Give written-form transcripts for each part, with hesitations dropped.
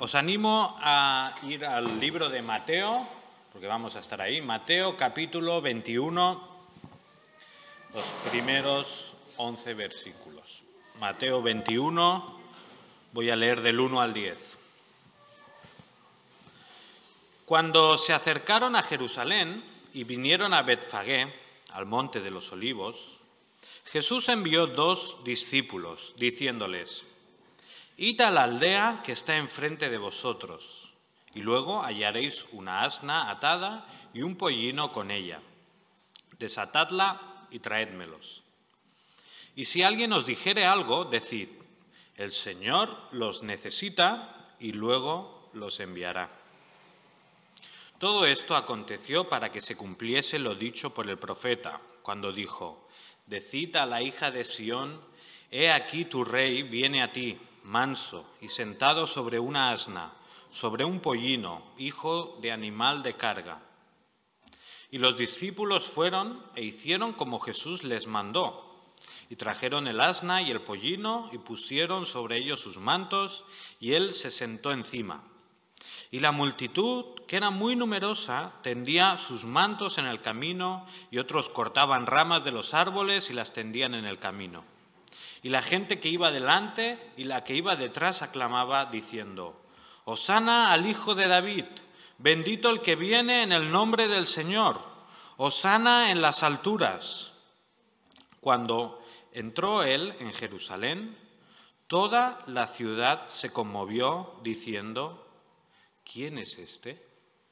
Os animo a ir al libro de Mateo, porque vamos a estar ahí. Mateo capítulo 21, los primeros 11 versículos. Mateo 21, voy a leer del 1 al 10. Cuando se acercaron a Jerusalén y vinieron a Betfagé, al monte de los Olivos, Jesús envió 2 discípulos, diciéndoles: «Id a la aldea que está enfrente de vosotros, y luego hallaréis una asna atada y un pollino con ella. Desatadla y traédmelos. Y si alguien os dijere algo, decid: el Señor los necesita, y luego los enviará». Todo esto aconteció para que se cumpliese lo dicho por el profeta, cuando dijo: «Decid a la hija de Sión: he aquí tu rey viene a ti, manso y sentado sobre una asna, sobre un pollino, hijo de animal de carga». Y los discípulos fueron e hicieron como Jesús les mandó, y trajeron el asna y el pollino y pusieron sobre ellos sus mantos, y él se sentó encima. Y la multitud, que era muy numerosa, tendía sus mantos en el camino, y otros cortaban ramas de los árboles y las tendían en el camino. Y la gente que iba delante y la que iba detrás aclamaba, diciendo: «Hosana al Hijo de David, bendito el que viene en el nombre del Señor, hosana en las alturas». Cuando entró él en Jerusalén, toda la ciudad se conmovió, diciendo: «¿Quién es este?».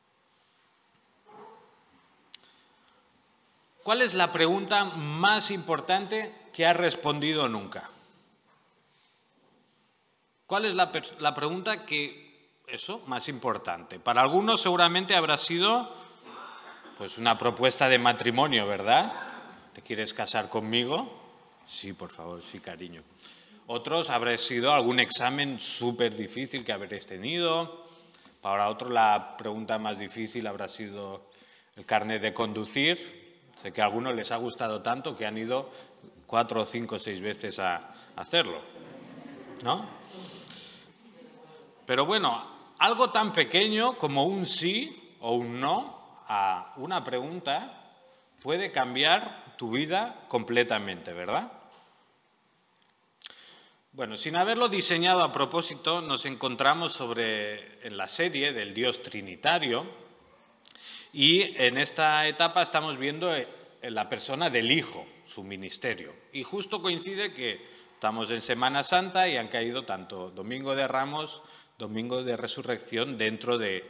¿Cuál es la pregunta más importante que ha respondido nunca? ¿Cuál es la pregunta más importante? Para algunos seguramente habrá sido pues una propuesta de matrimonio, ¿verdad? ¿Te quieres casar conmigo? Sí, por favor, sí, cariño. Otros habrá sido algún examen súper difícil que habréis tenido. Para otros la pregunta más difícil habrá sido el carnet de conducir. Sé que a algunos les ha gustado tanto que han ido 4, 5, 6 veces a hacerlo, ¿no? Pero bueno, algo tan pequeño como un sí o un no a una pregunta puede cambiar tu vida completamente, ¿verdad? Bueno, sin haberlo diseñado a propósito, nos encontramos en la serie del Dios Trinitario, y en esta etapa estamos viendo la persona del Hijo, su ministerio. Y justo coincide que estamos en Semana Santa y han caído tanto Domingo de Ramos, Domingo de Resurrección dentro de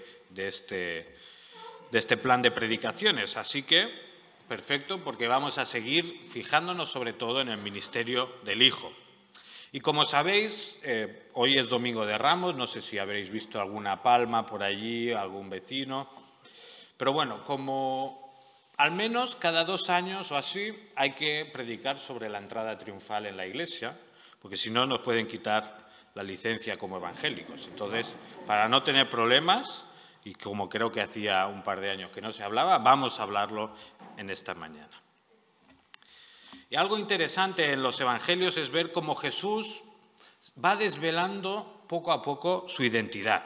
este plan de predicaciones. Así que, perfecto, porque vamos a seguir fijándonos sobre todo en el ministerio del Hijo. Y como sabéis, hoy es Domingo de Ramos, no sé si habréis visto alguna palma por allí, algún vecino. Pero bueno, como al menos cada 2 años o así hay que predicar sobre la entrada triunfal en la iglesia, porque si no nos pueden quitar la licencia como evangélicos. Entonces, para no tener problemas, y como creo que hacía un par de años que no se hablaba, vamos a hablarlo en esta mañana. Y algo interesante en los evangelios es ver cómo Jesús va desvelando poco a poco su identidad.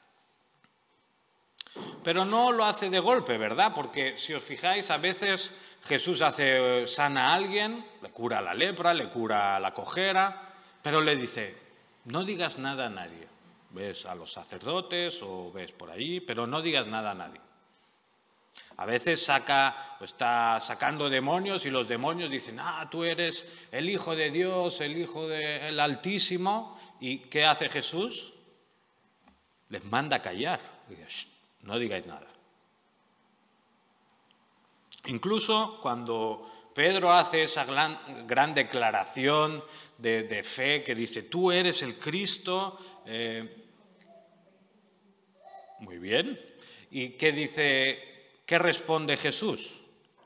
Pero no lo hace de golpe, ¿verdad? Porque si os fijáis, a veces Jesús sana a alguien, le cura la lepra, le cura la cojera, pero le dice: no digas nada a nadie. Ves a los sacerdotes o ves por allí, pero no digas nada a nadie. A veces está sacando demonios y los demonios dicen: tú eres el Hijo de Dios, el Hijo del Altísimo. ¿Y qué hace Jesús? Les manda a callar. Dice: no digáis nada. Incluso cuando Pedro hace esa gran declaración de fe que dice: tú eres el Cristo. Muy bien. ¿Y qué dice? ¿Qué responde Jesús?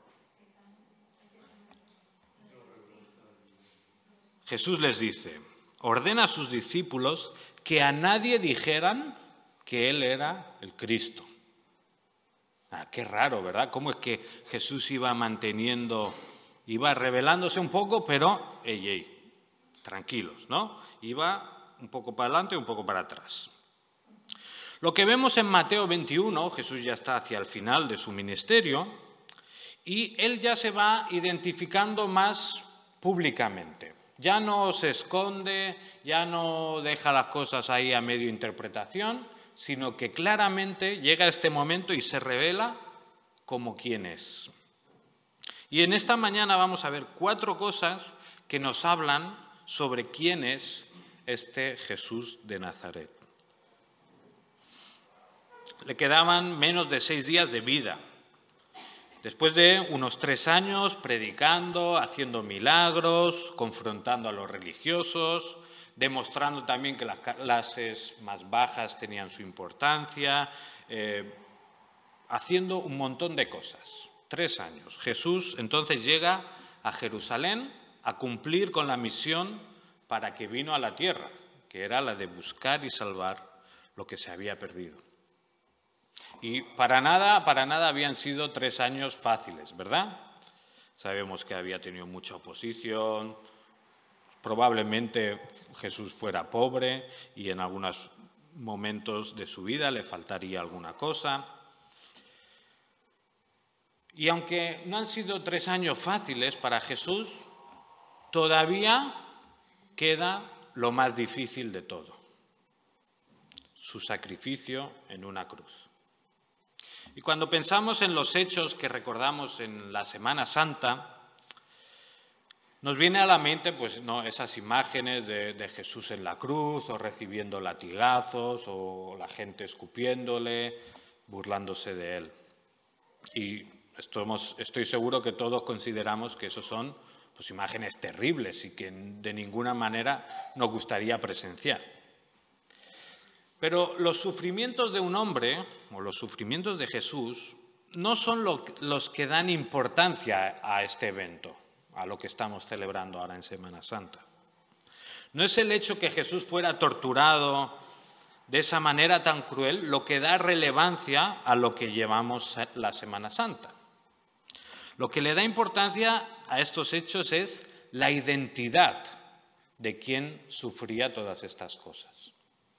Jesús les dice: ordena a sus discípulos que a nadie dijeran que él era el Cristo. Qué raro, ¿verdad? ¿Cómo es que Jesús iba revelándose un poco, pero tranquilos, ¿no? Iba un poco para adelante y un poco para atrás. Lo que vemos en Mateo 21, Jesús ya está hacia el final de su ministerio y él ya se va identificando más públicamente. Ya no se esconde, ya no deja las cosas ahí a medio interpretación, sino que claramente llega a este momento y se revela como quién es. Y en esta mañana vamos a ver 4 cosas que nos hablan sobre quién es este Jesús de Nazaret. Le quedaban menos de 6 días de vida. Después de unos 3 años predicando, haciendo milagros, confrontando a los religiosos, demostrando también que las clases más bajas tenían su importancia, haciendo un montón de cosas. 3 años. Jesús entonces llega a Jerusalén a cumplir con la misión para que vino a la tierra, que era la de buscar y salvar lo que se había perdido. Y para nada habían sido 3 años fáciles, ¿verdad? Sabemos que había tenido mucha oposición, probablemente Jesús fuera pobre y en algunos momentos de su vida le faltaría alguna cosa. Y aunque no han sido 3 años fáciles para Jesús, todavía queda lo más difícil de todo: su sacrificio en una cruz. Y cuando pensamos en los hechos que recordamos en la Semana Santa, nos viene a la mente esas imágenes de Jesús en la cruz, o recibiendo latigazos, o la gente escupiéndole, burlándose de él. Y estoy seguro que todos consideramos que esos son imágenes terribles y que de ninguna manera nos gustaría presenciar. Pero los sufrimientos de un hombre, o los sufrimientos de Jesús, no son los que dan importancia a este evento, a lo que estamos celebrando ahora en Semana Santa. No es el hecho que Jesús fuera torturado de esa manera tan cruel lo que da relevancia a lo que llevamos la Semana Santa. Lo que le da importancia a estos hechos es la identidad de quien sufría todas estas cosas.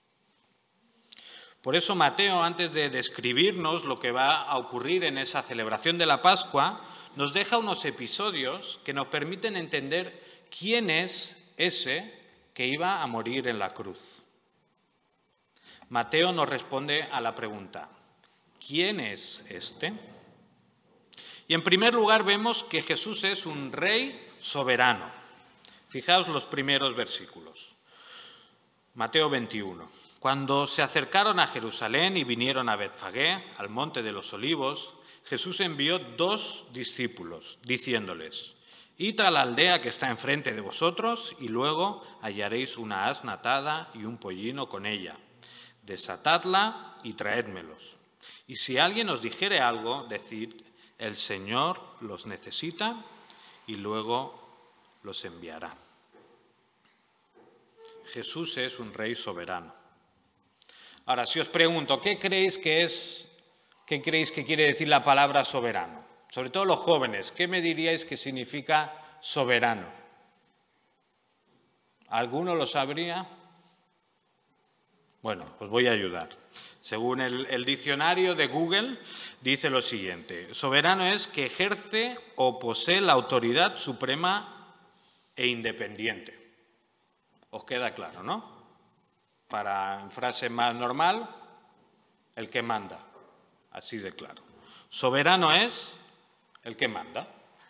Por eso Mateo, antes de describirnos lo que va a ocurrir en esa celebración de la Pascua, nos deja unos episodios que nos permiten entender quién es ese que iba a morir en la cruz. Mateo nos responde a la pregunta: ¿quién es este? Y en primer lugar vemos que Jesús es un rey soberano. Fijaos los primeros versículos. Mateo 21. Cuando se acercaron a Jerusalén y vinieron a Betfagé, al monte de los Olivos, Jesús envió 2 discípulos, diciéndoles: id a la aldea que está enfrente de vosotros y luego hallaréis una asna atada y un pollino con ella. Desatadla y traédmelos. Y si alguien os dijere algo, decid: el Señor los necesita, y luego los enviará. Jesús es un rey soberano. Ahora, si os pregunto, ¿qué creéis que quiere decir la palabra soberano? Sobre todo los jóvenes, ¿qué me diríais que significa soberano? ¿Alguno lo sabría? Bueno, os voy a ayudar. Según el diccionario de Google, dice lo siguiente: soberano es que ejerce o posee la autoridad suprema e independiente. ¿Os queda claro, no? Para en frase más normal, el que manda, así de claro. Soberano es el que manda.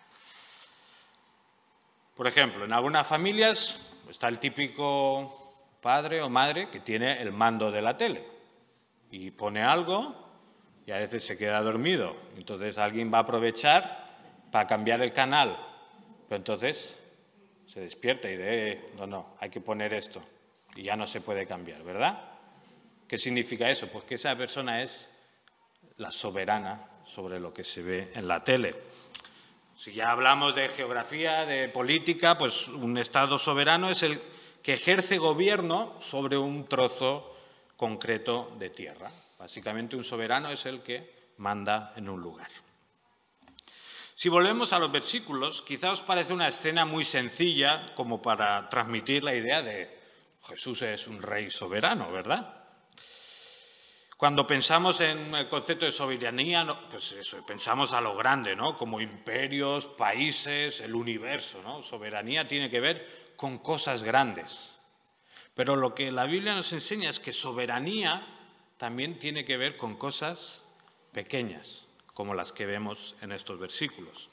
Por ejemplo, en algunas familias está el típico padre o madre que tiene el mando de la tele y pone algo y a veces se queda dormido. Entonces alguien va a aprovechar para cambiar el canal, pero entonces se despierta y dice: no, hay que poner esto. Y ya no se puede cambiar, ¿verdad? ¿Qué significa eso? Pues que esa persona es la soberana sobre lo que se ve en la tele. Si ya hablamos de geografía, de política, pues un Estado soberano es el que ejerce gobierno sobre un trozo concreto de tierra. Básicamente un soberano es el que manda en un lugar. Si volvemos a los versículos, quizá os parece una escena muy sencilla como para transmitir la idea de Jesús es un rey soberano, ¿verdad? Cuando pensamos en el concepto de soberanía, pues eso, pensamos a lo grande, ¿no? Como imperios, países, el universo, ¿no? Soberanía tiene que ver con cosas grandes. Pero lo que la Biblia nos enseña es que soberanía también tiene que ver con cosas pequeñas, como las que vemos en estos versículos.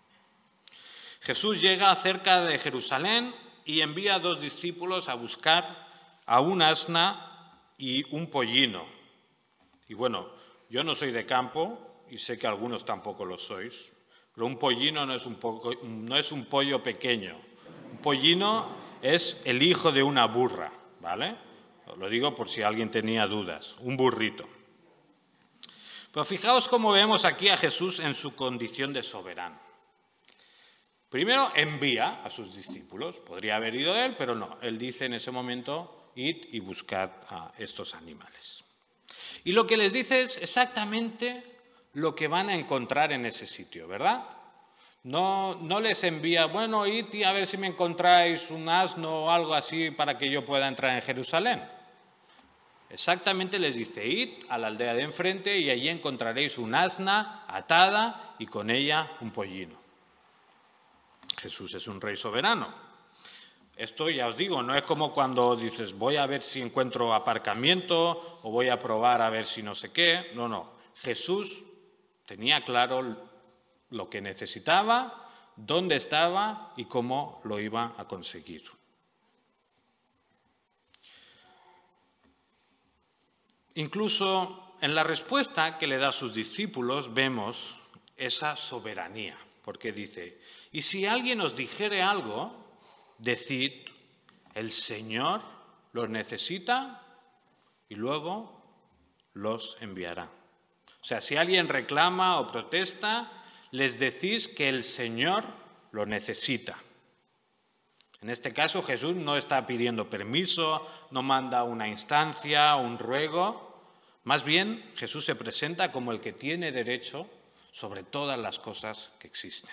Jesús llega cerca de Jerusalén y envía a 2 discípulos a buscar a un asna y un pollino. Y bueno, yo no soy de campo y sé que algunos tampoco lo sois, pero un pollino no es un pollo pequeño. Un pollino es el hijo de una burra, ¿vale? Os lo digo por si alguien tenía dudas, un burrito. Pero fijaos cómo vemos aquí a Jesús en su condición de soberano. Primero envía a sus discípulos, podría haber ido él, pero no, él dice en ese momento, id y buscad a estos animales. Y lo que les dice es exactamente lo que van a encontrar en ese sitio, ¿verdad? No les envía, bueno, id y a ver si me encontráis un asno o algo así para que yo pueda entrar en Jerusalén. Exactamente les dice, id a la aldea de enfrente y allí encontraréis un asna atada y con ella un pollino. Jesús es un rey soberano. Esto ya os digo, no es como cuando dices voy a ver si encuentro aparcamiento o voy a probar a ver si no sé qué. No. Jesús tenía claro lo que necesitaba, dónde estaba y cómo lo iba a conseguir. Incluso en la respuesta que le da a sus discípulos vemos esa soberanía, porque dice, y si alguien os dijere algo, decid, el Señor los necesita y luego los enviará. O sea, si alguien reclama o protesta, les decís que el Señor los necesita. En este caso, Jesús no está pidiendo permiso, no manda una instancia, un ruego. Más bien, Jesús se presenta como el que tiene derecho sobre todas las cosas que existen.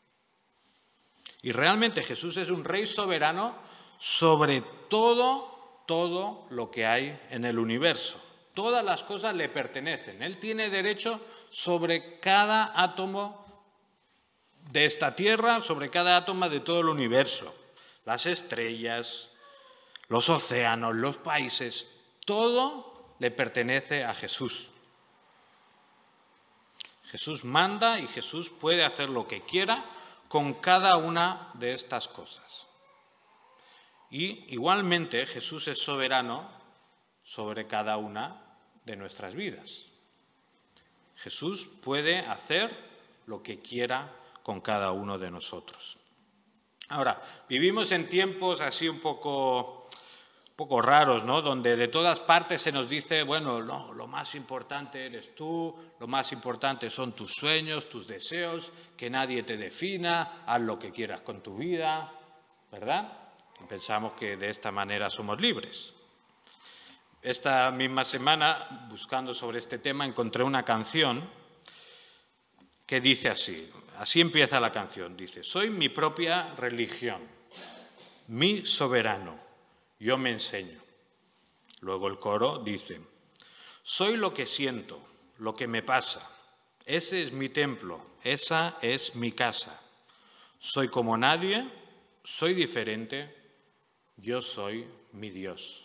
Y realmente Jesús es un rey soberano sobre todo lo que hay en el universo. Todas las cosas le pertenecen. Él tiene derecho sobre cada átomo de esta tierra, sobre cada átomo de todo el universo. Las estrellas, los océanos, los países, todo le pertenece a Jesús. Jesús manda y Jesús puede hacer lo que quiera con cada una de estas cosas. Y igualmente Jesús es soberano sobre cada una de nuestras vidas. Jesús puede hacer lo que quiera con cada uno de nosotros. Ahora, vivimos en tiempos así un poco raros, ¿no? Donde de todas partes se nos dice, bueno, no, lo más importante eres tú, lo más importante son tus sueños, tus deseos, que nadie te defina, haz lo que quieras con tu vida, ¿verdad? Pensamos que de esta manera somos libres. Esta misma semana, buscando sobre este tema, encontré una canción que dice así empieza la canción, dice, soy mi propia religión, mi soberano. Yo me enseño. Luego el coro dice, soy lo que siento, lo que me pasa. Ese es mi templo, esa es mi casa. Soy como nadie, soy diferente, yo soy mi Dios.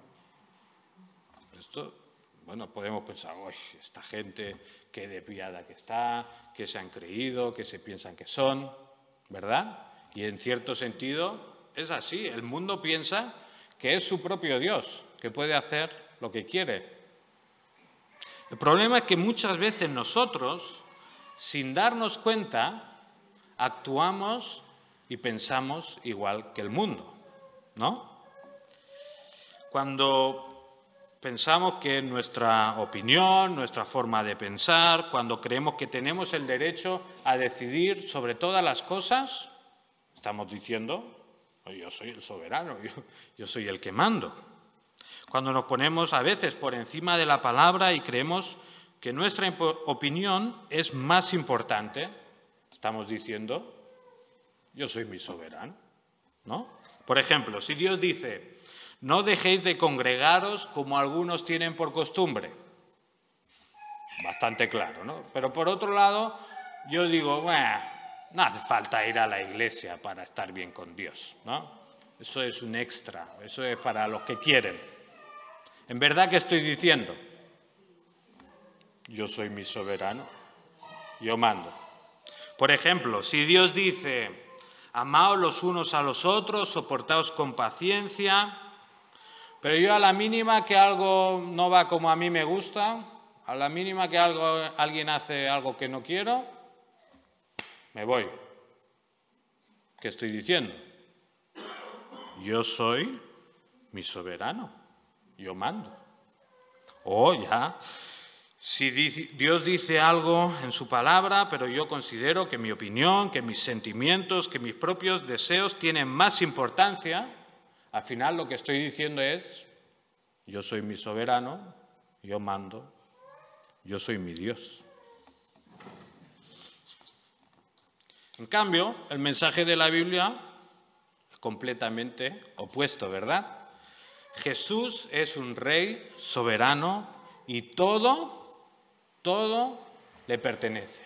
Esto, bueno, podemos pensar, uy, esta gente, qué desviada que está, qué se han creído, qué se piensan que son, ¿verdad? Y en cierto sentido es así, el mundo piensa que es su propio Dios, que puede hacer lo que quiere. El problema es que muchas veces nosotros, sin darnos cuenta, actuamos y pensamos igual que el mundo, ¿no? Cuando pensamos que nuestra opinión, nuestra forma de pensar, cuando creemos que tenemos el derecho a decidir sobre todas las cosas, estamos diciendo, yo soy el soberano, yo soy el que mando. Cuando nos ponemos a veces por encima de la palabra y creemos que nuestra opinión es más importante, estamos diciendo, yo soy mi soberano, ¿no? Por ejemplo, si Dios dice, no dejéis de congregaros como algunos tienen por costumbre, Bastante claro, ¿no? Pero por otro lado, yo digo, bueno, no hace falta ir a la iglesia para estar bien con Dios, ¿no? Eso es un extra, eso es para los que quieren. ¿En verdad qué estoy diciendo? Yo soy mi soberano, yo mando. Por ejemplo, si Dios dice, amaos los unos a los otros, soportaos con paciencia, pero yo a la mínima que algo no va como a mí me gusta, a la mínima que alguien hace algo que no quiero, me voy. ¿Qué estoy diciendo? Yo soy mi soberano, yo mando. O ya, si Dios dice algo en su palabra, pero yo considero que mi opinión, que mis sentimientos, que mis propios deseos tienen más importancia, al final lo que estoy diciendo es, yo soy mi soberano, yo mando, yo soy mi Dios. En cambio, el mensaje de la Biblia es completamente opuesto, ¿verdad? Jesús es un rey soberano y todo le pertenece.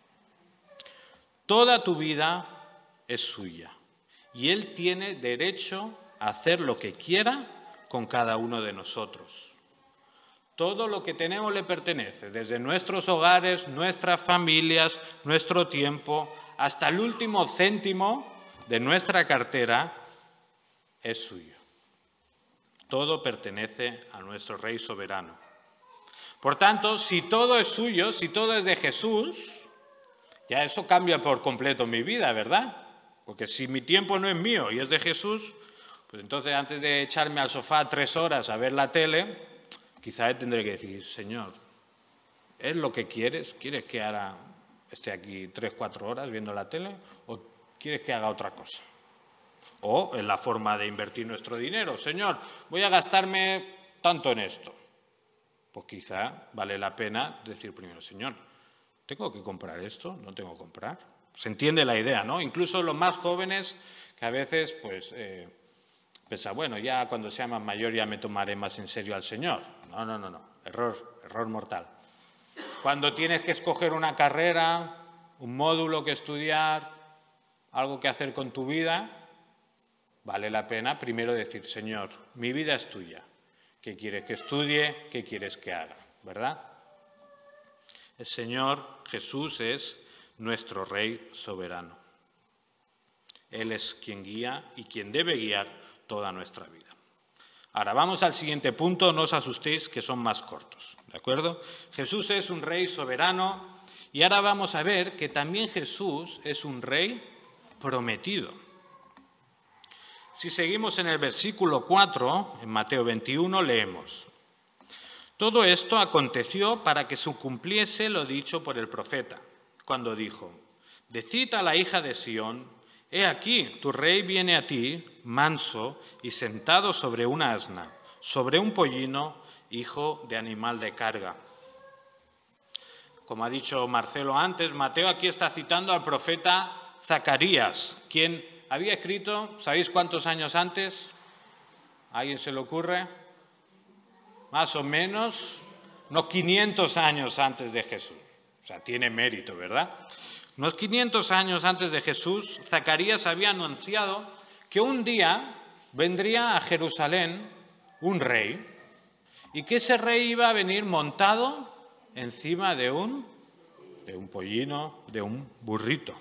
Toda tu vida es suya y Él tiene derecho a hacer lo que quiera con cada uno de nosotros. Todo lo que tenemos le pertenece, desde nuestros hogares, nuestras familias, nuestro tiempo, hasta el último céntimo de nuestra cartera es suyo. Todo pertenece a nuestro Rey soberano. Por tanto, si todo es suyo, si todo es de Jesús, ya eso cambia por completo mi vida, ¿verdad? Porque si mi tiempo no es mío y es de Jesús, pues entonces antes de echarme al sofá 3 horas a ver la tele, quizás tendré que decir, Señor, ¿es lo que quieres? ¿Quieres que ahora esté aquí 3-4 horas viendo la tele o quieres que haga otra cosa? O en la forma de invertir nuestro dinero. Señor, voy a gastarme tanto en esto. Pues quizá vale la pena decir primero, Señor, ¿tengo que comprar esto? ¿No tengo que comprar? Se entiende la idea, ¿no? Incluso los más jóvenes que a veces pues piensan, bueno, ya cuando sea más mayor ya me tomaré más en serio al Señor. No. Error mortal. Cuando tienes que escoger una carrera, un módulo que estudiar, algo que hacer con tu vida, vale la pena primero decir, Señor, mi vida es tuya. ¿Qué quieres que estudie? ¿Qué quieres que haga? ¿Verdad? El Señor Jesús es nuestro Rey soberano. Él es quien guía y quien debe guiar toda nuestra vida. Ahora vamos al siguiente punto, no os asustéis que son más cortos, ¿de acuerdo? Jesús es un Rey soberano y ahora vamos a ver que también Jesús es un Rey prometido. Si seguimos en el versículo 4, en Mateo 21, leemos: Todo esto aconteció para que se cumpliese lo dicho por el profeta, cuando dijo, Decid a la hija de Sión, he aquí, tu rey viene a ti, manso y sentado sobre una asna, sobre un pollino, hijo de animal de carga. Como ha dicho Marcelo antes, Mateo aquí está citando al profeta Zacarías, quien había escrito, ¿sabéis cuántos años antes? ¿A alguien se le ocurre? Más o menos, unos 500 años antes de Jesús. O sea, tiene mérito, ¿verdad? Unos 500 años antes de Jesús, Zacarías había anunciado que un día vendría a Jerusalén un rey y que ese rey iba a venir montado encima de un pollino, de un burrito.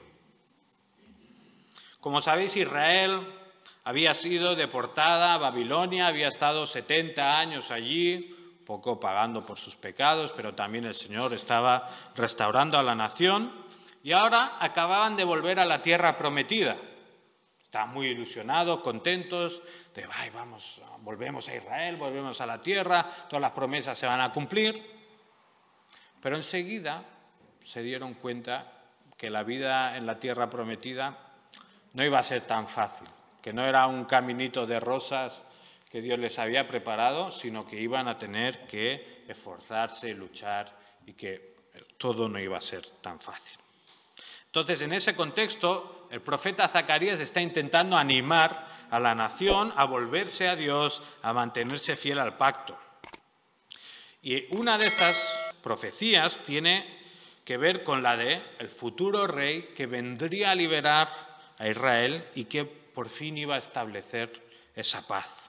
Como sabéis, Israel había sido deportada a Babilonia, había estado 70 años allí, poco pagando por sus pecados, pero también el Señor estaba restaurando a la nación y ahora acababan de volver a la tierra prometida. Estaban muy ilusionados, contentos, de vamos, volvemos a Israel, volvemos a la tierra, todas las promesas se van a cumplir. Pero enseguida se dieron cuenta que la vida en la tierra prometida no iba a ser tan fácil, que no era un caminito de rosas que Dios les había preparado, sino que iban a tener que esforzarse, luchar y que todo no iba a ser tan fácil. Entonces, en ese contexto, el profeta Zacarías está intentando animar a la nación a volverse a Dios, a mantenerse fiel al pacto. Y una de estas profecías tiene que ver con la de el futuro rey que vendría a liberar a Israel y que por fin iba a establecer esa paz.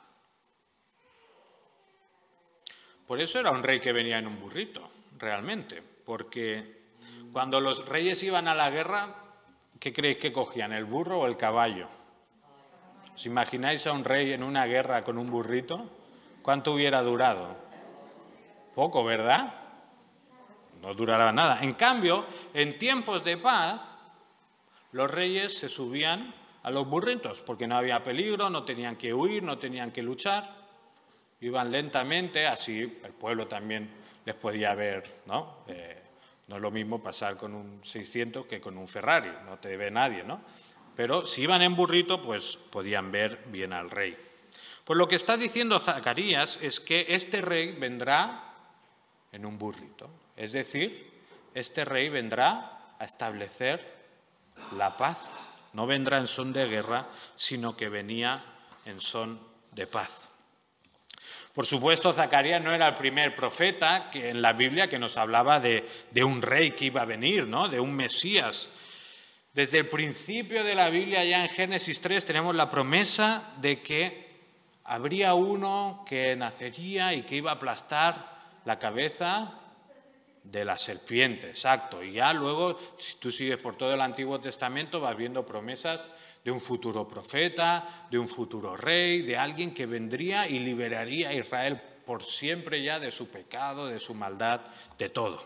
Por eso era un rey que venía en un burrito, realmente, porque cuando los reyes iban a la guerra, ¿qué creéis que cogían, el burro o el caballo? ¿Os imagináis a un rey en una guerra con un burrito? ¿Cuánto hubiera durado? Poco, ¿verdad? No durará nada. En cambio, en tiempos de paz, los reyes se subían a los burritos porque no había peligro, no tenían que huir, no tenían que luchar. Iban lentamente, así el pueblo también les podía ver, ¿no? No es lo mismo pasar con un 600 que con un Ferrari, no te ve nadie, ¿no? Pero si iban en burrito, pues podían ver bien al rey. Pues lo que está diciendo Zacarías es que este rey vendrá en un burrito. Es decir, este rey vendrá a establecer la paz. No vendrá en son de guerra, sino que venía en son de paz. Por supuesto, Zacarías no era el primer profeta que en la Biblia que nos hablaba de un rey que iba a venir, ¿no? De un Mesías. Desde el principio de la Biblia, ya en Génesis 3, tenemos la promesa de que habría uno que nacería y que iba a aplastar la cabeza de la serpiente, exacto. Y ya luego, si tú sigues por todo el Antiguo Testamento, vas viendo promesas de un futuro profeta, de un futuro rey, de alguien que vendría y liberaría a Israel por siempre ya de su pecado, de su maldad, de todo.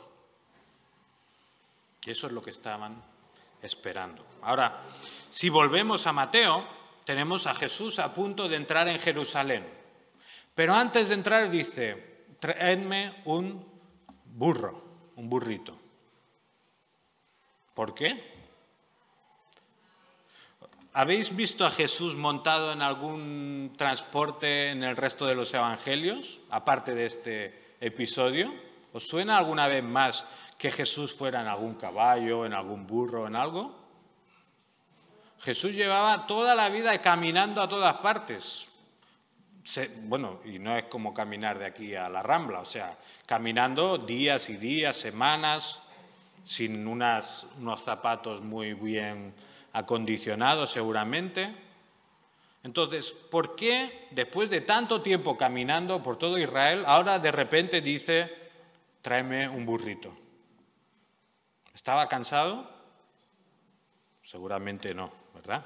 Y eso es lo que estaban esperando. Ahora, si volvemos a Mateo, tenemos a Jesús a punto de entrar en Jerusalén. Pero antes de entrar dice, traedme un burro, un burrito. ¿Por qué? ¿Habéis visto a Jesús montado en algún transporte en el resto de los evangelios, aparte de este episodio? ¿Os suena alguna vez más que Jesús fuera en algún caballo, en algún burro, en algo? Jesús llevaba toda la vida caminando a todas partes. Bueno, y no es como caminar de aquí a la Rambla, o sea, caminando días y días, semanas, sin unos zapatos muy bien acondicionados seguramente. Entonces, ¿por qué después de tanto tiempo caminando por todo Israel, ahora de repente dice, tráeme un burrito? ¿Estaba cansado? Seguramente no, ¿verdad?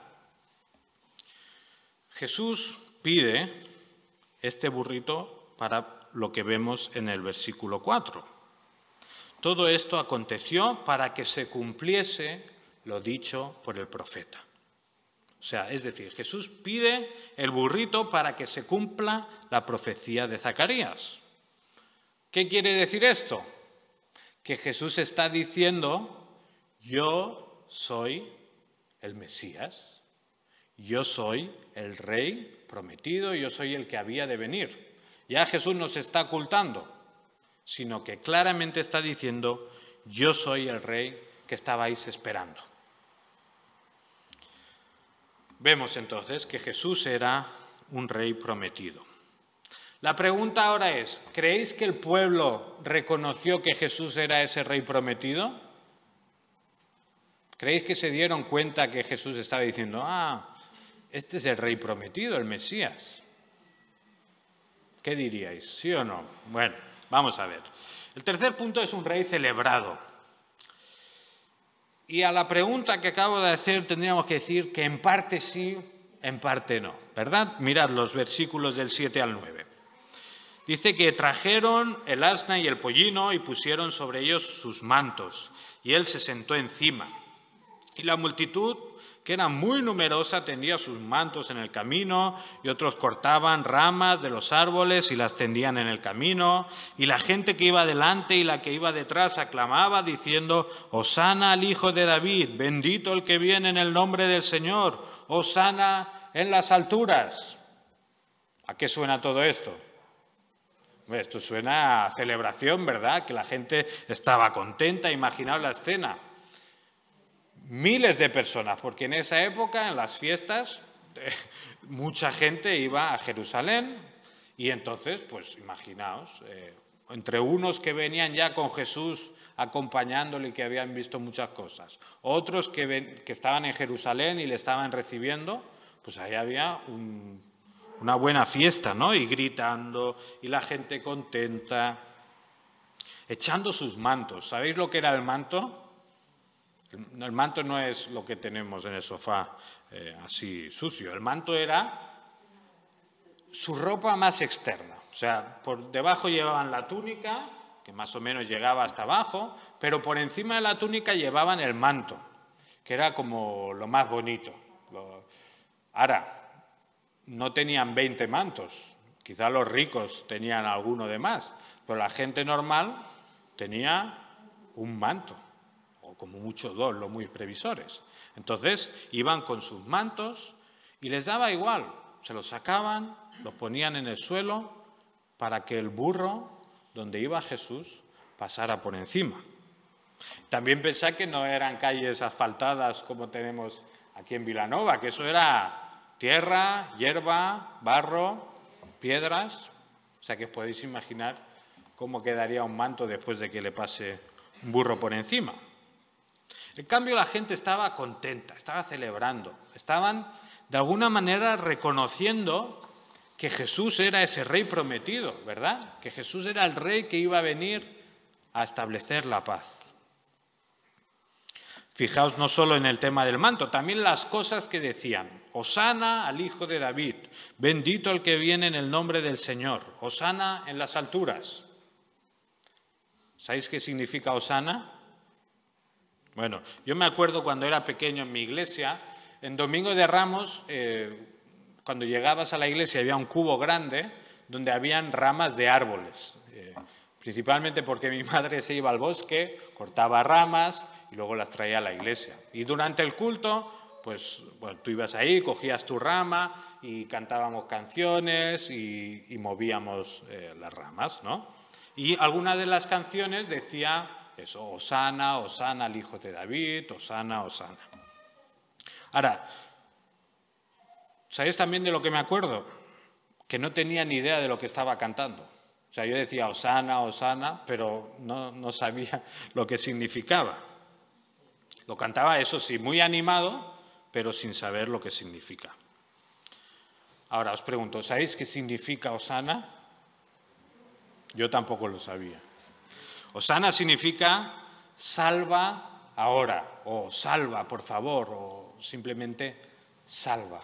Jesús pide este burrito para lo que vemos en el versículo 4. Todo esto aconteció para que se cumpliese lo dicho por el profeta. O sea, es decir, Jesús pide el burrito para que se cumpla la profecía de Zacarías. ¿Qué quiere decir esto? Que Jesús está diciendo, yo soy el Mesías, yo soy el rey prometido, yo soy el que había de venir. Ya Jesús no se está ocultando, sino que claramente está diciendo, yo soy el rey que estabais esperando. Vemos entonces que Jesús era un rey prometido. La pregunta ahora es, ¿creéis que el pueblo reconoció que Jesús era ese rey prometido? ¿Creéis que se dieron cuenta que Jesús estaba diciendo, este es el rey prometido, el Mesías? ¿Qué diríais? ¿Sí o no? Bueno, vamos a ver. El tercer punto es un rey celebrado. Y a la pregunta que acabo de hacer tendríamos que decir que en parte sí, en parte no, ¿verdad? Mirad los versículos del 7 al 9. Dice que trajeron el asna y el pollino y pusieron sobre ellos sus mantos, y él se sentó encima. Y la multitud, que era muy numerosa, tendía sus mantos en el camino, y otros cortaban ramas de los árboles y las tendían en el camino, y la gente que iba delante y la que iba detrás aclamaba diciendo, Hosana al Hijo de David, bendito el que viene en el nombre del Señor, Hosana en las alturas. ¿A qué suena todo esto? Esto suena a celebración, ¿verdad? Que la gente estaba contenta, imaginaos la escena. Miles de personas, porque en esa época, en las fiestas, mucha gente iba a Jerusalén y entonces, pues imaginaos, entre unos que venían ya con Jesús acompañándole y que habían visto muchas cosas, otros que estaban en Jerusalén y le estaban recibiendo, pues ahí había una buena fiesta, ¿no? Y gritando, y la gente contenta, echando sus mantos. ¿Sabéis lo que era el manto? El manto no es lo que tenemos en el sofá así sucio. El manto era su ropa más externa. O sea, por debajo llevaban la túnica, que más o menos llegaba hasta abajo, pero por encima de la túnica llevaban el manto, que era como lo más bonito. Ahora, no tenían 20 mantos, quizá los ricos tenían alguno de más, pero la gente normal tenía un manto, o como mucho dos, los muy previsores. Entonces iban con sus mantos y les daba igual, se los sacaban, los ponían en el suelo para que el burro donde iba Jesús pasara por encima. También pensé que no eran calles asfaltadas como tenemos aquí en Vilanova, que eso era tierra, hierba, barro, piedras. O sea que os podéis imaginar cómo quedaría un manto después de que le pase un burro por encima. En cambio, la gente estaba contenta, estaba celebrando, estaban de alguna manera reconociendo que Jesús era ese rey prometido, ¿verdad? Que Jesús era el rey que iba a venir a establecer la paz. Fijaos no solo en el tema del manto, también las cosas que decían. Hosana al Hijo de David, bendito el que viene en el nombre del Señor, hosana en las alturas. ¿Sabéis qué significa hosana? Bueno, yo me acuerdo cuando era pequeño en mi iglesia, en Domingo de Ramos, cuando llegabas a la iglesia había un cubo grande donde habían ramas de árboles, principalmente porque mi madre se iba al bosque, cortaba ramas y luego las traía a la iglesia. Y durante el culto, pues bueno, tú ibas ahí, cogías tu rama y cantábamos canciones y movíamos las ramas, ¿no? Y alguna de las canciones decía eso, hosana, hosana al Hijo de David, hosana, hosana. Ahora, ¿sabéis también de lo que me acuerdo? Que no tenía ni idea de lo que estaba cantando. O sea, yo decía hosana, hosana, pero no sabía lo que significaba. Lo cantaba, eso sí, muy animado, pero sin saber lo que significa. Ahora os pregunto, ¿sabéis qué significa hosana? Yo tampoco lo sabía. Hosana significa salva ahora, o salva, por favor, o simplemente salva.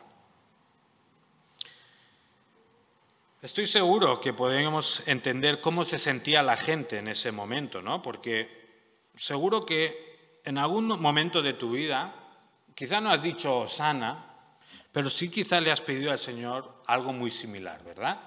Estoy seguro que podemos entender cómo se sentía la gente en ese momento, ¿no? Porque seguro que en algún momento de tu vida, quizá no has dicho hosana, pero sí quizá le has pedido al Señor algo muy similar, ¿verdad?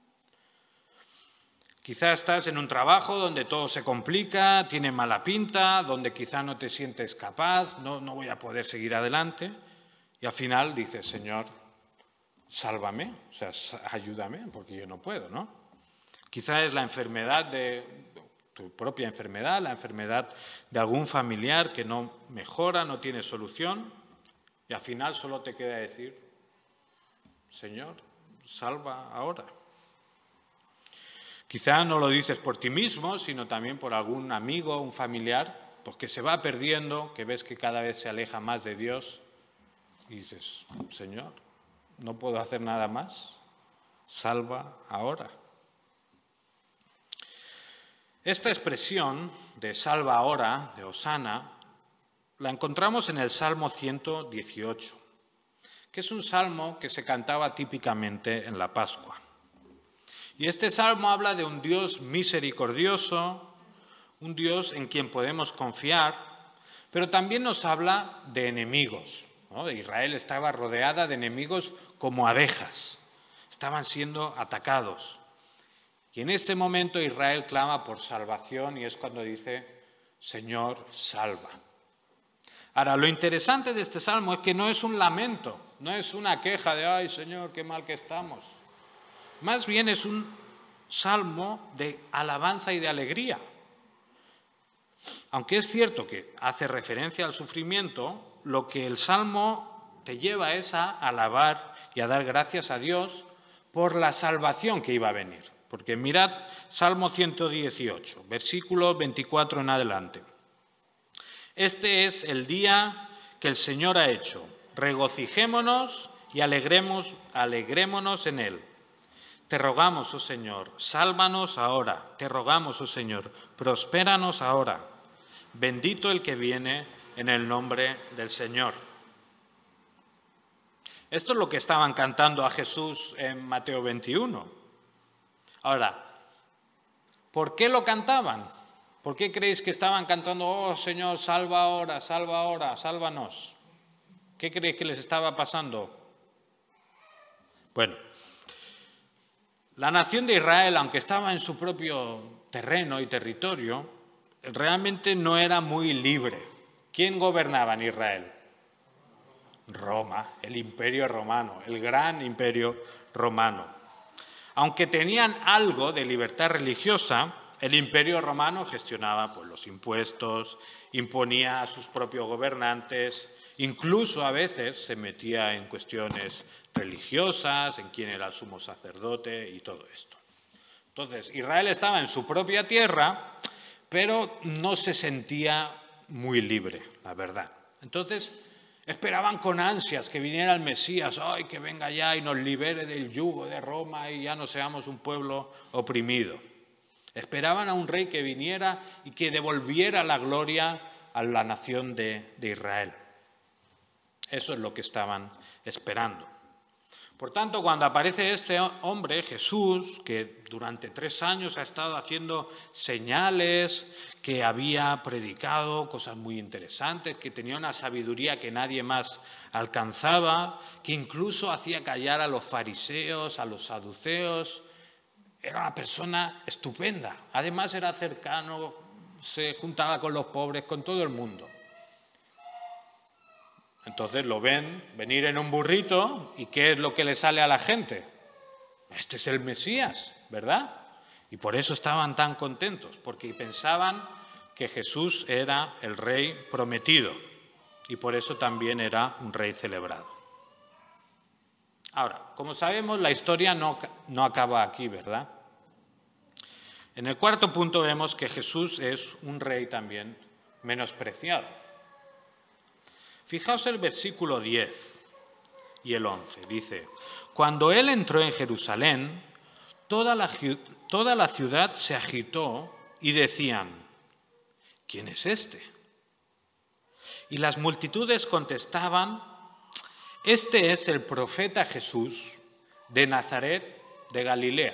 Quizá estás en un trabajo donde todo se complica, tiene mala pinta, donde quizá no te sientes capaz, no voy a poder seguir adelante, y al final dices, Señor, sálvame, o sea, ayúdame, porque yo no puedo, ¿no? Quizá es la enfermedad tu propia enfermedad, la enfermedad de algún familiar que no mejora, no tiene solución, y al final solo te queda decir, Señor, salva ahora. Quizá no lo dices por ti mismo, sino también por algún amigo, un familiar, pues que se va perdiendo, que ves que cada vez se aleja más de Dios, y dices, Señor, no puedo hacer nada más, salva ahora. Esta expresión de salva ahora, de hosana, la encontramos en el Salmo 118, que es un salmo que se cantaba típicamente en la Pascua. Y este salmo habla de un Dios misericordioso, un Dios en quien podemos confiar, pero también nos habla de enemigos, ¿no? Israel estaba rodeada de enemigos como abejas, estaban siendo atacados. Y en ese momento Israel clama por salvación y es cuando dice, Señor, salva. Ahora, lo interesante de este salmo es que no es un lamento, no es una queja de, ay, Señor, qué mal que estamos. Más bien es un salmo de alabanza y de alegría. Aunque es cierto que hace referencia al sufrimiento, lo que el salmo te lleva es a alabar y a dar gracias a Dios por la salvación que iba a venir. porque mirad Salmo 118, versículo 24 en adelante. Este es el día que el Señor ha hecho. Regocijémonos y alegrémonos en él. Te rogamos, oh Señor, sálvanos ahora. Te rogamos, oh Señor, prospéranos ahora. Bendito el que viene en el nombre del Señor. Esto es lo que estaban cantando a Jesús en Mateo 21. Ahora, ¿por qué lo cantaban? ¿Por qué creéis que estaban cantando, oh Señor, salva ahora, sálvanos? ¿Qué creéis que les estaba pasando? Bueno, la nación de Israel, aunque estaba en su propio terreno y territorio, realmente no era muy libre. ¿Quién gobernaba en Israel? Roma, el imperio romano, el gran imperio romano. Aunque tenían algo de libertad religiosa, el imperio romano gestionaba pues, los impuestos, imponía a sus propios gobernantes, incluso a veces se metía en cuestiones religiosas, en quién era el sumo sacerdote y todo esto. Entonces, Israel estaba en su propia tierra, pero no se sentía muy libre, la verdad. Entonces, esperaban con ansias que viniera el Mesías, ¡ay, que venga ya y nos libere del yugo de Roma y ya no seamos un pueblo oprimido! Esperaban a un rey que viniera y que devolviera la gloria a la nación de Israel. Eso es lo que estaban esperando. Por tanto, cuando aparece este hombre, Jesús, que durante 3 años ha estado haciendo señales, que había predicado cosas muy interesantes, que tenía una sabiduría que nadie más alcanzaba, que incluso hacía callar a los fariseos, a los saduceos, era una persona estupenda. Además era cercano, se juntaba con los pobres, con todo el mundo. Entonces lo ven venir en un burrito y ¿qué es lo que le sale a la gente? Este es el Mesías, ¿verdad? Y por eso estaban tan contentos, porque pensaban que Jesús era el rey prometido y por eso también era un rey celebrado. Ahora, como sabemos, la historia no acaba aquí, ¿verdad? En el 4.º punto vemos que Jesús es un rey también menospreciado. Fijaos el versículo 10 y el 11. Dice, cuando él entró en Jerusalén, toda la ciudad se agitó y decían, ¿quién es este? Y las multitudes contestaban, este es el profeta Jesús de Nazaret de Galilea.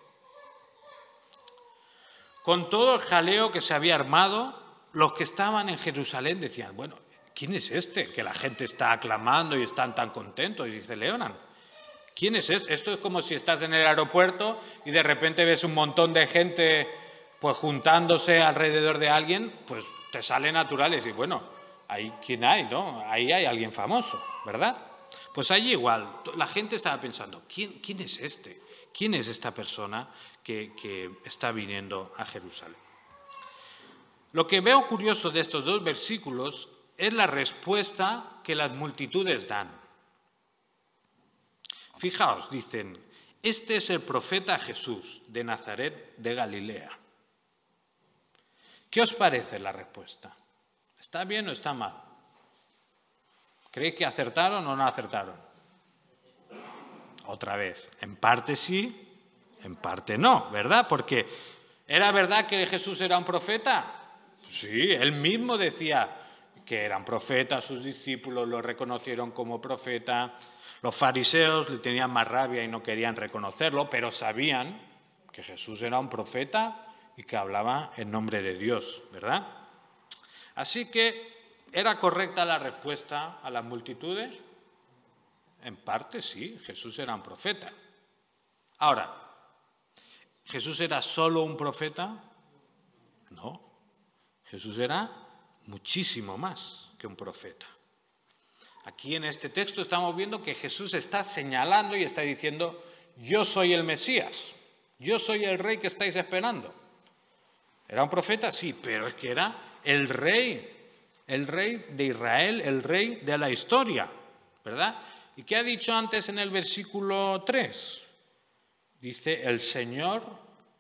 Con todo el jaleo que se había armado, los que estaban en Jerusalén decían, bueno, ¿quién es este? Que la gente está aclamando y están tan contentos y celebran. ¿Quién es este? Esto es como si estás en el aeropuerto y de repente ves un montón de gente pues juntándose alrededor de alguien, pues te sale natural y dices, bueno, ahí quién hay, ¿no? Ahí hay alguien famoso, ¿verdad? Pues allí igual, la gente estaba pensando, ¿quién es este? ¿Quién es esta persona que está viniendo a Jerusalén? Lo que veo curioso de estos 2 versículos es la respuesta que las multitudes dan. Fijaos, dicen, este es el profeta Jesús de Nazaret de Galilea. ¿Qué os parece la respuesta? ¿Está bien o está mal? ¿Creéis que acertaron o no acertaron? Otra vez, en parte sí, en parte no, ¿verdad? Porque ¿era verdad que Jesús era un profeta? Sí, él mismo decía que eran profetas, sus discípulos lo reconocieron como profeta. Los fariseos le tenían más rabia y no querían reconocerlo, pero sabían que Jesús era un profeta y que hablaba en nombre de Dios, ¿verdad? Así que, ¿era correcta la respuesta a las multitudes? En parte sí, Jesús era un profeta. Ahora, ¿Jesús era solo un profeta? No, Jesús era muchísimo más que un profeta. Aquí en este texto estamos viendo que Jesús está señalando y está diciendo, yo soy el Mesías, yo soy el rey que estáis esperando. ¿Era un profeta? Sí, pero es que era el rey de Israel, el rey de la historia, ¿verdad? ¿Y qué ha dicho antes en el versículo 3? Dice, el Señor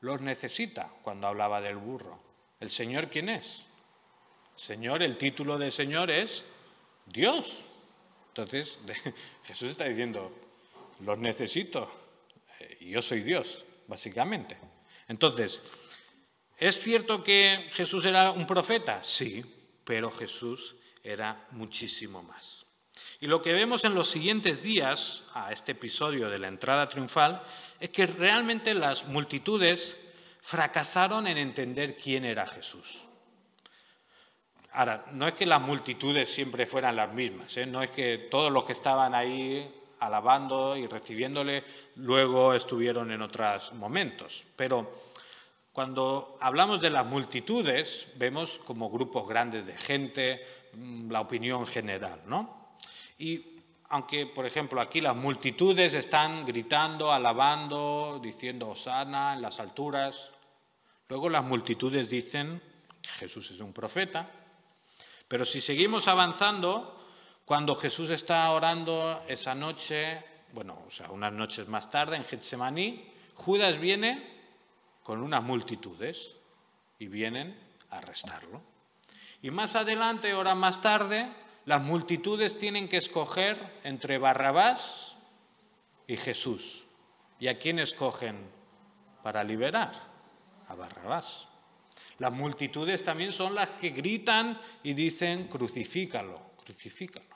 los necesita cuando hablaba del burro. ¿El Señor quién es? Señor, el título de Señor es Dios. Entonces, Jesús está diciendo, los necesito, yo soy Dios, básicamente. Entonces, ¿es cierto que Jesús era un profeta? Sí, pero Jesús era muchísimo más. Y lo que vemos en los siguientes días, a este episodio de la entrada triunfal, es que realmente las multitudes fracasaron en entender quién era Jesús. Ahora, no es que las multitudes siempre fueran las mismas, no es que todos los que estaban ahí alabando y recibiéndole luego estuvieron en otros momentos, pero cuando hablamos de las multitudes vemos como grupos grandes de gente, la opinión general, ¿no? Y aunque, por ejemplo, aquí las multitudes están gritando, alabando, diciendo Hosana en las alturas, luego las multitudes dicen que Jesús es un profeta. Pero si seguimos avanzando, cuando Jesús está orando esa noche, unas noches más tarde en Getsemaní, Judas viene con unas multitudes y vienen a arrestarlo. Y más adelante, horas más tarde, las multitudes tienen que escoger entre Barrabás y Jesús. ¿Y a quién escogen para liberar? A Barrabás. Las multitudes también son las que gritan y dicen, crucifícalo, crucifícalo.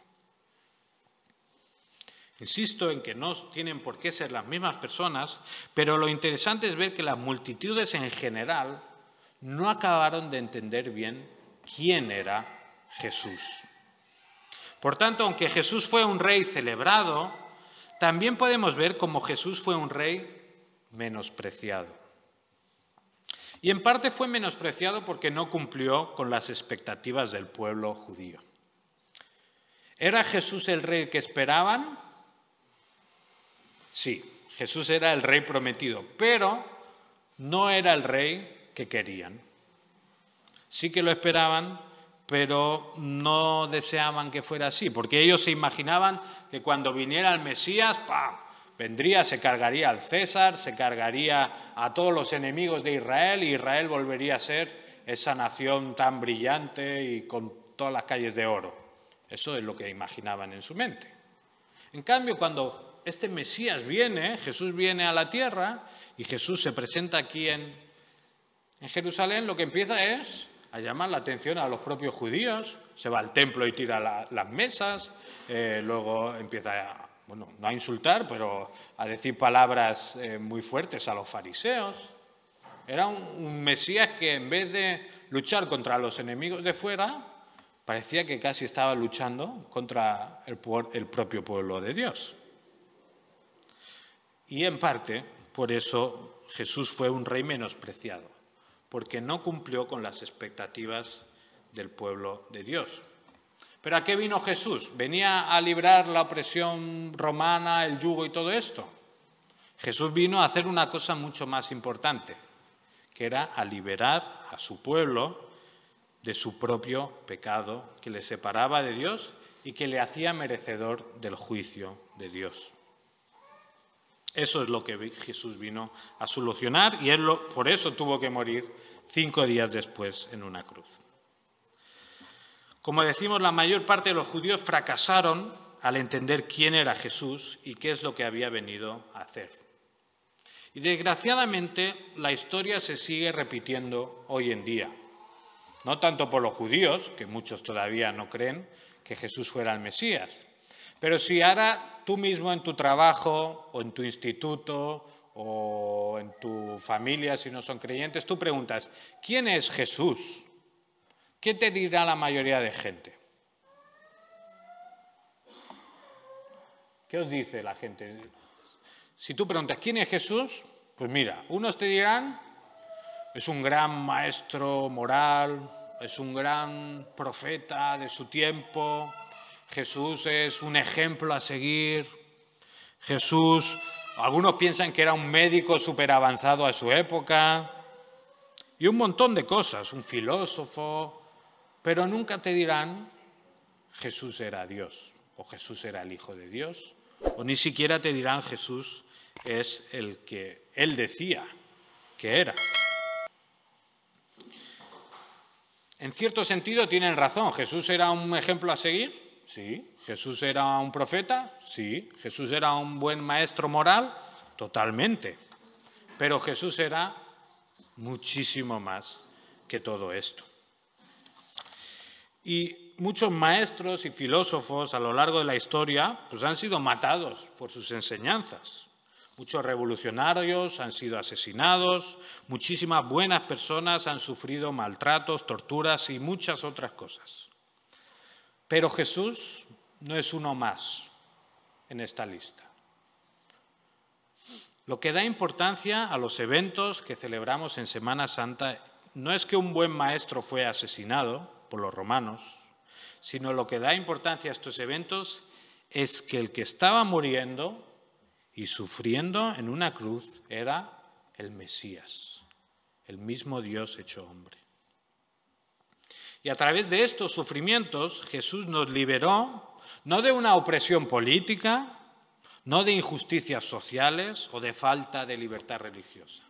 Insisto en que no tienen por qué ser las mismas personas, pero lo interesante es ver que las multitudes en general no acabaron de entender bien quién era Jesús. Por tanto, aunque Jesús fue un rey celebrado, también podemos ver cómo Jesús fue un rey menospreciado. Y en parte fue menospreciado porque no cumplió con las expectativas del pueblo judío. ¿Era Jesús el rey que esperaban? Sí, Jesús era el rey prometido, pero no era el rey que querían. Sí que lo esperaban, pero no deseaban que fuera así, porque ellos se imaginaban que cuando viniera el Mesías, ¡pam!, vendría, se cargaría al César, se cargaría a todos los enemigos de Israel y Israel volvería a ser esa nación tan brillante y con todas las calles de oro. Eso es lo que imaginaban en su mente. En cambio, cuando este Mesías viene, Jesús viene a la tierra y Jesús se presenta aquí en Jerusalén, lo que empieza es a llamar la atención a los propios judíos, se va al templo y tira las mesas, luego empieza no a insultar, pero a decir palabras muy fuertes a los fariseos. Era un Mesías que en vez de luchar contra los enemigos de fuera, parecía que casi estaba luchando contra el propio pueblo de Dios. Y en parte, por eso Jesús fue un rey menospreciado, porque no cumplió con las expectativas del pueblo de Dios. ¿Pero a qué vino Jesús? ¿Venía a librar la opresión romana, el yugo y todo esto? Jesús vino a hacer una cosa mucho más importante, que era a liberar a su pueblo de su propio pecado, que le separaba de Dios y que le hacía merecedor del juicio de Dios. Eso es lo que Jesús vino a solucionar y por eso tuvo que morir 5 días después en una cruz. Como decimos, la mayor parte de los judíos fracasaron al entender quién era Jesús y qué es lo que había venido a hacer. Y desgraciadamente la historia se sigue repitiendo hoy en día. No tanto por los judíos, que muchos todavía no creen que Jesús fuera el Mesías, pero si ahora tú mismo en tu trabajo o en tu instituto o en tu familia, si no son creyentes, tú preguntas, ¿quién es Jesús? ¿Qué te dirá la mayoría de gente? ¿Qué os dice la gente? Si tú preguntas, ¿quién es Jesús? Pues mira, unos te dirán, es un gran maestro moral, es un gran profeta de su tiempo, Jesús es un ejemplo a seguir, Jesús, algunos piensan que era un médico súper avanzado a su época, y un montón de cosas, un filósofo, pero nunca te dirán Jesús era Dios, o Jesús era el Hijo de Dios, o ni siquiera te dirán Jesús es el que él decía que era. En cierto sentido tienen razón. ¿Jesús era un ejemplo a seguir? Sí. ¿Jesús era un profeta? Sí. ¿Jesús era un buen maestro moral? Totalmente. Pero Jesús era muchísimo más que todo esto. Y muchos maestros y filósofos a lo largo de la historia pues han sido matados por sus enseñanzas. Muchos revolucionarios han sido asesinados, muchísimas buenas personas han sufrido maltratos, torturas y muchas otras cosas. Pero Jesús no es uno más en esta lista. Lo que da importancia a los eventos que celebramos en Semana Santa no es que un buen maestro fue asesinado por los romanos, sino lo que da importancia a estos eventos es que el que estaba muriendo y sufriendo en una cruz era el Mesías, el mismo Dios hecho hombre. Y a través de estos sufrimientos Jesús nos liberó no de una opresión política, no de injusticias sociales o de falta de libertad religiosa.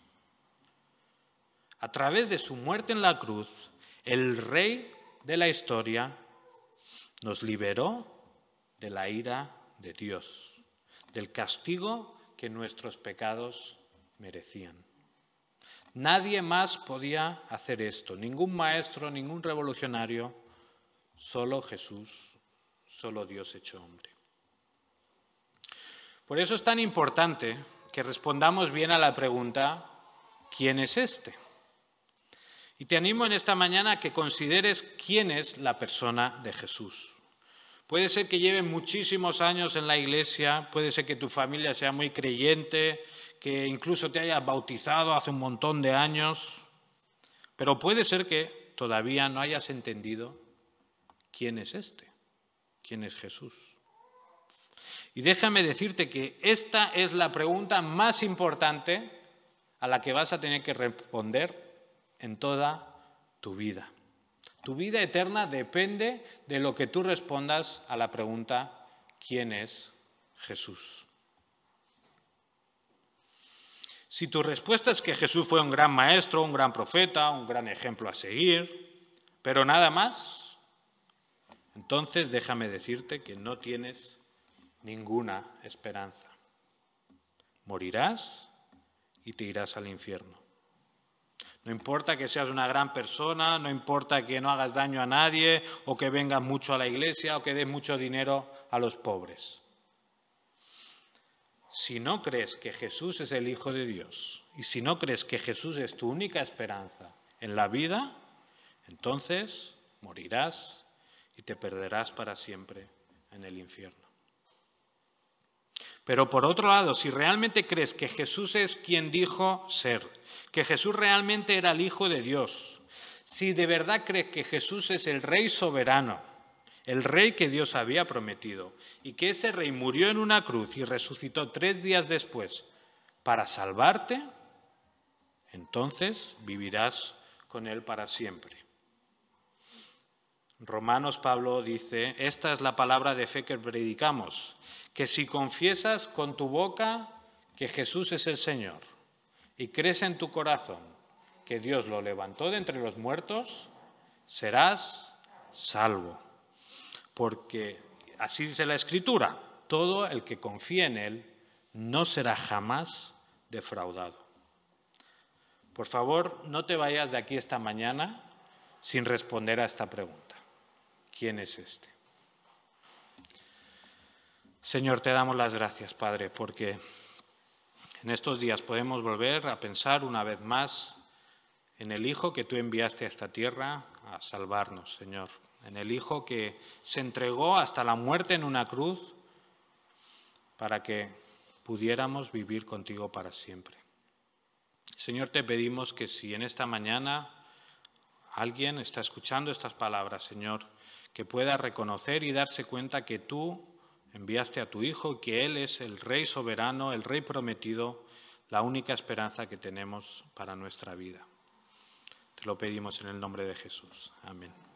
A través de su muerte en la cruz, el Rey de la historia nos liberó de la ira de Dios, del castigo que nuestros pecados merecían. Nadie más podía hacer esto, ningún maestro, ningún revolucionario, solo Jesús, solo Dios hecho hombre. Por eso es tan importante que respondamos bien a la pregunta, ¿quién es este? Y te animo en esta mañana a que consideres quién es la persona de Jesús. Puede ser que lleve muchísimos años en la iglesia, puede ser que tu familia sea muy creyente, que incluso te hayas bautizado hace un montón de años, pero puede ser que todavía no hayas entendido quién es este, quién es Jesús. Y déjame decirte que esta es la pregunta más importante a la que vas a tener que responder en toda tu vida. Tu vida eterna depende de lo que tú respondas a la pregunta, ¿quién es Jesús? Si tu respuesta es que Jesús fue un gran maestro, un gran profeta, un gran ejemplo a seguir, pero nada más, entonces déjame decirte que no tienes ninguna esperanza. Morirás y te irás al infierno. No importa que seas una gran persona, no importa que no hagas daño a nadie o que vengas mucho a la iglesia o que des mucho dinero a los pobres. Si no crees que Jesús es el Hijo de Dios y si no crees que Jesús es tu única esperanza en la vida, entonces morirás y te perderás para siempre en el infierno. Pero por otro lado, si realmente crees que Jesús es quien dijo ser, que Jesús realmente era el Hijo de Dios, si de verdad crees que Jesús es el Rey soberano, el Rey que Dios había prometido, y que ese Rey murió en una cruz y resucitó 3 días después para salvarte, entonces vivirás con Él para siempre. Romanos Pablo dice, esta es la palabra de fe que predicamos, que si confiesas con tu boca que Jesús es el Señor y crees en tu corazón que Dios lo levantó de entre los muertos, serás salvo. Porque así dice la Escritura, todo el que confía en Él no será jamás defraudado. Por favor, no te vayas de aquí esta mañana sin responder a esta pregunta. ¿Quién es este? Señor, te damos las gracias, Padre, porque en estos días podemos volver a pensar una vez más en el Hijo que tú enviaste a esta tierra a salvarnos, Señor. En el Hijo que se entregó hasta la muerte en una cruz para que pudiéramos vivir contigo para siempre. Señor, te pedimos que si en esta mañana alguien está escuchando estas palabras, Señor, que pueda reconocer y darse cuenta que tú enviaste a tu Hijo, que Él es el Rey soberano, el Rey prometido, la única esperanza que tenemos para nuestra vida. Te lo pedimos en el nombre de Jesús. Amén.